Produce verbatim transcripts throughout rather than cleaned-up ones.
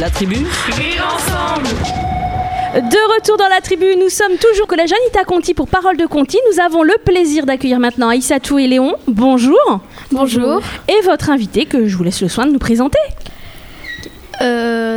La tribu. Vivre ensemble. De retour dans la tribu, nous sommes toujours collège Anita Conti pour Parole de Conti. Nous avons le plaisir d'accueillir maintenant Aïssatou et Léon. Bonjour. Bonjour. Et votre invité que je vous laisse le soin de nous présenter. Euh,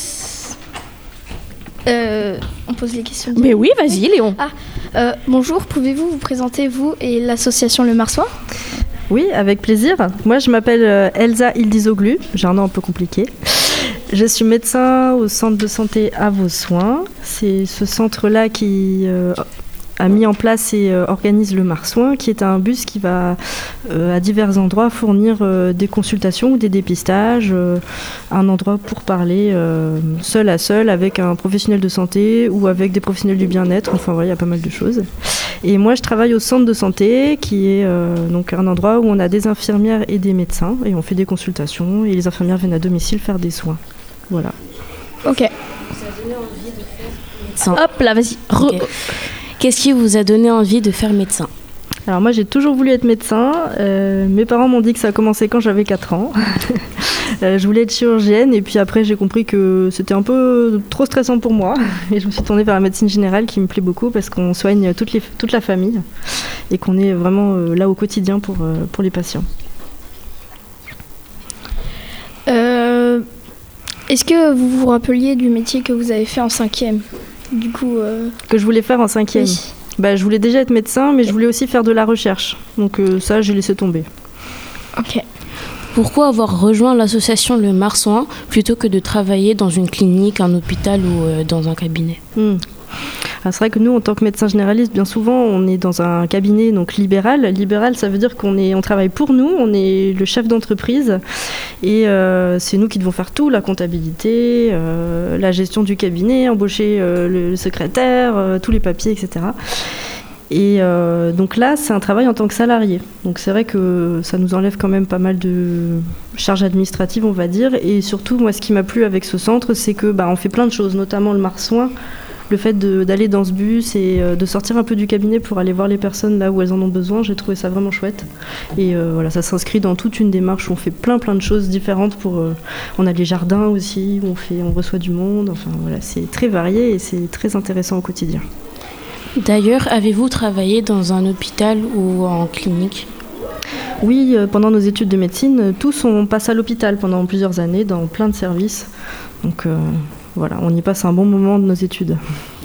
euh, on pose les questions. Mais oui, vas-y Léon. Ah, euh, bonjour, pouvez-vous vous présenter, vous et l'association Le Marsouin ? Oui, avec plaisir. Moi, je m'appelle euh, Elsa Ildizoglu. J'ai un nom un peu compliqué. Je suis médecin au centre de santé à vos soins. C'est ce centre-là qui euh, a mis en place et euh, organise le Marsouin, qui est un bus qui va euh, à divers endroits fournir euh, des consultations ou des dépistages, euh, un endroit pour parler euh, seul à seul avec un professionnel de santé ou avec des professionnels du bien-être. Enfin voilà, il y a pas mal de choses. Et moi, je travaille au centre de santé, qui est euh, donc un endroit où on a des infirmières et des médecins, et on fait des consultations, et les infirmières viennent à domicile faire des soins. Voilà. Ok. Vous a donné envie de faire médecin. Hop là, vas-y. Re- Okay. Qu'est-ce qui vous a donné envie de faire médecin ? Alors moi, j'ai toujours voulu être médecin. Euh, mes parents m'ont dit que ça a commencé quand j'avais quatre ans. euh, je voulais être chirurgienne, et puis après, j'ai compris que c'était un peu trop stressant pour moi. Et je me suis tournée vers la médecine générale, qui me plaît beaucoup, parce qu'on soigne toute, les, toute la famille, et qu'on est vraiment euh, là au quotidien pour, euh, pour les patients. Euh, est-ce que vous vous rappeliez du métier que vous avez fait en cinquième ? Du coup, euh... Que je voulais faire en cinquième. Oui. Bah, je voulais déjà être médecin, mais je voulais aussi faire de la recherche. Donc euh, ça, j'ai laissé tomber. Ok. Pourquoi avoir rejoint l'association Le Marsouin plutôt que de travailler dans une clinique, un hôpital ou euh, dans un cabinet ? Hmm. Alors, c'est vrai que nous, en tant que médecin généraliste, bien souvent, on est dans un cabinet donc libéral. Libéral, ça veut dire qu'on est, on travaille pour nous, on est le chef d'entreprise, et euh, c'est nous qui devons faire tout, la comptabilité, euh, la gestion du cabinet, embaucher euh, le, le secrétaire, euh, tous les papiers, et cetera. Et euh, donc là, c'est un travail en tant que salarié. Donc c'est vrai que ça nous enlève quand même pas mal de charges administratives, on va dire. Et surtout, moi, ce qui m'a plu avec ce centre, c'est que bah, on fait plein de choses, notamment le Marsouin. Le fait de, d'aller dans ce bus et euh, de sortir un peu du cabinet pour aller voir les personnes là où elles en ont besoin, j'ai trouvé ça vraiment chouette. Et euh, voilà, ça s'inscrit dans toute une démarche où on fait plein plein de choses différentes. Pour, euh, on a les jardins aussi, où on, fait, on reçoit du monde. Enfin voilà, c'est très varié et c'est très intéressant au quotidien. D'ailleurs, avez-vous travaillé dans un hôpital ou en clinique ? Oui, euh, pendant nos études de médecine, tous on passe à l'hôpital pendant plusieurs années dans plein de services. Donc euh, voilà, on y passe un bon moment de nos études.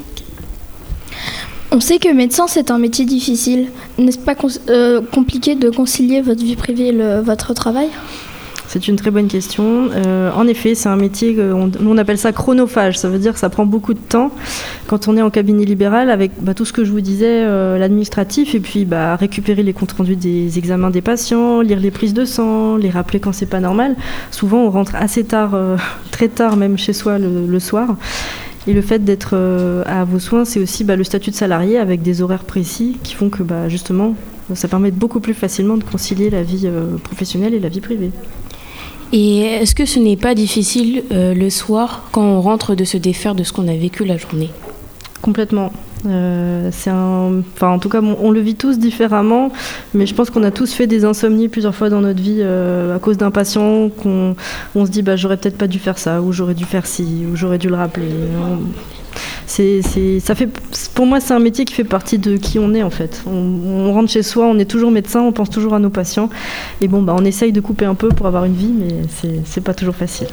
On sait que médecin, c'est un métier difficile. N'est-ce pas cons- euh, compliqué de concilier votre vie privée et le, votre travail ? C'est une très bonne question. Euh, en effet, c'est un métier, on, on appelle ça chronophage. Ça veut dire que ça prend beaucoup de temps quand on est en cabinet libéral avec bah, tout ce que je vous disais, euh, l'administratif, et puis bah, récupérer les comptes rendus des examens des patients, lire les prises de sang, les rappeler quand c'est pas normal. Souvent, on rentre assez tard, euh, très tard même chez soi le, le soir. Et le fait d'être euh, à vos soins, c'est aussi bah, le statut de salarié avec des horaires précis qui font que bah, justement, ça permet beaucoup plus facilement de concilier la vie euh, professionnelle et la vie privée. Et est-ce que ce n'est pas difficile euh, le soir, quand on rentre, de se défaire de ce qu'on a vécu la journée ? Complètement. Euh, c'est un... enfin, en tout cas, on, on le vit tous différemment, mais je pense qu'on a tous fait des insomnies plusieurs fois dans notre vie euh, à cause d'un patient qu'on on se dit bah, j'aurais peut-être pas dû faire ça, ou j'aurais dû faire ci, ou j'aurais dû le rappeler. On... C'est, c'est, ça fait, pour moi, c'est un métier qui fait partie de qui on est en fait. On, on rentre chez soi, on est toujours médecin, on pense toujours à nos patients, et bon, bah, on essaye de couper un peu pour avoir une vie, mais c'est, c'est pas toujours facile.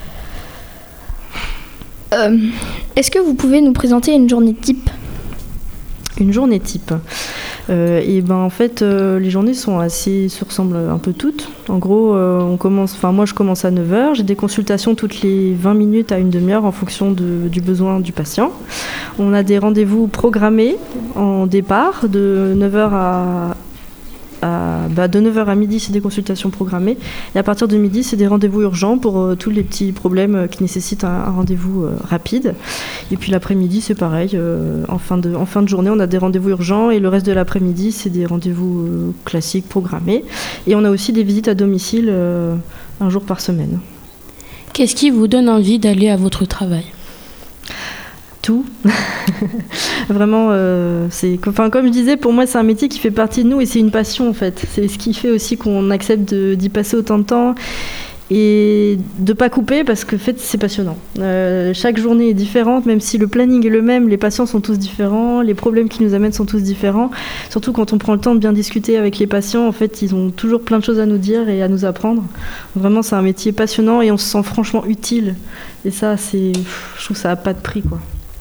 Euh, est-ce que vous pouvez nous présenter une journée type ? Une journée type. Euh, et ben en fait, euh, les journées sont assez, se ressemblent un peu toutes. En gros, euh, on commence, enfin moi je commence à neuf heures. J'ai des consultations toutes les vingt minutes à une demi-heure en fonction de, du besoin du patient. On a des rendez-vous programmés en départ de neuf heures à À, bah de neuf heures à midi, c'est des consultations programmées. Et à partir de midi, c'est des rendez-vous urgents pour euh, tous les petits problèmes euh, qui nécessitent un, un rendez-vous euh, rapide. Et puis l'après-midi, c'est pareil. Euh, en, fin de, en fin de journée, on a des rendez-vous urgents. Et le reste de l'après-midi, c'est des rendez-vous euh, classiques programmés. Et on a aussi des visites à domicile euh, un jour par semaine. Qu'est-ce qui vous donne envie d'aller à votre travail ? Tout. Vraiment, euh, c'est, enfin, comme je disais, pour moi, c'est un métier qui fait partie de nous et c'est une passion en fait. C'est ce qui fait aussi qu'on accepte de, d'y passer autant de temps et de pas couper parce que en fait, c'est passionnant. Euh, chaque journée est différente, même si le planning est le même, les patients sont tous différents, les problèmes qui nous amènent sont tous différents. Surtout quand on prend le temps de bien discuter avec les patients, en fait, ils ont toujours plein de choses à nous dire et à nous apprendre. Vraiment, c'est un métier passionnant et on se sent franchement utile. Et ça, c'est, je trouve que ça n'a pas de prix, quoi.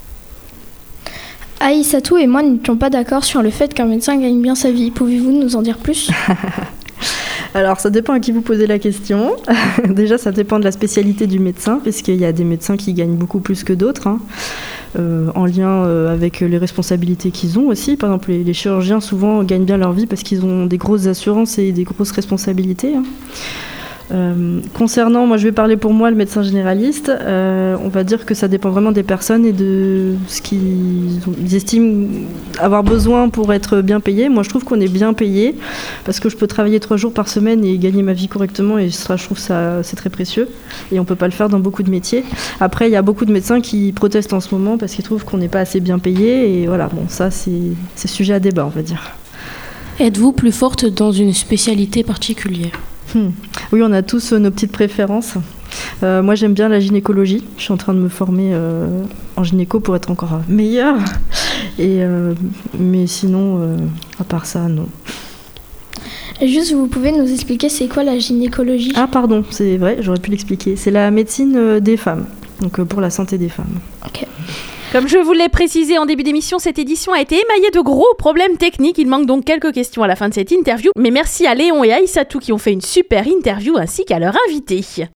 Aïssatou et moi n'étions pas d'accord sur le fait qu'un médecin gagne bien sa vie. Pouvez-vous nous en dire plus ? Alors, ça dépend à qui vous posez la question. Déjà, ça dépend de la spécialité du médecin, parce qu'il y a des médecins qui gagnent beaucoup plus que d'autres, hein, euh, en lien euh, avec les responsabilités qu'ils ont aussi. Par exemple, les, les chirurgiens, souvent, gagnent bien leur vie parce qu'ils ont des grosses assurances et des grosses responsabilités, hein. Euh, concernant, moi je vais parler pour moi, le médecin généraliste, euh, on va dire que ça dépend vraiment des personnes et de ce qu'ils ont, ils estiment avoir besoin pour être bien payés. Moi je trouve qu'on est bien payé parce que je peux travailler trois jours par semaine et gagner ma vie correctement, et ça, je trouve ça c'est très précieux et on peut pas le faire dans beaucoup de métiers. Après il y a beaucoup de médecins qui protestent en ce moment parce qu'ils trouvent qu'on n'est pas assez bien payé, et voilà, bon ça c'est, c'est sujet à débat, on va dire. Êtes-vous plus forte dans une spécialité particulière ? Hmm. Oui, on a tous euh, nos petites préférences. Euh, moi, j'aime bien la gynécologie. Je suis en train de me former euh, en gynéco pour être encore meilleure. Et, euh, mais sinon, euh, à part ça, non. Et juste, vous pouvez nous expliquer c'est quoi la gynécologie ? Ah, pardon, c'est vrai, j'aurais pu l'expliquer. C'est la médecine des femmes, donc euh, pour la santé des femmes. Ok. Comme je vous l'ai précisé en début d'émission, cette édition a été émaillée de gros problèmes techniques. Il manque donc quelques questions à la fin de cette interview. Mais merci à Léon et à Aïssatou qui ont fait une super interview, ainsi qu'à leur invité.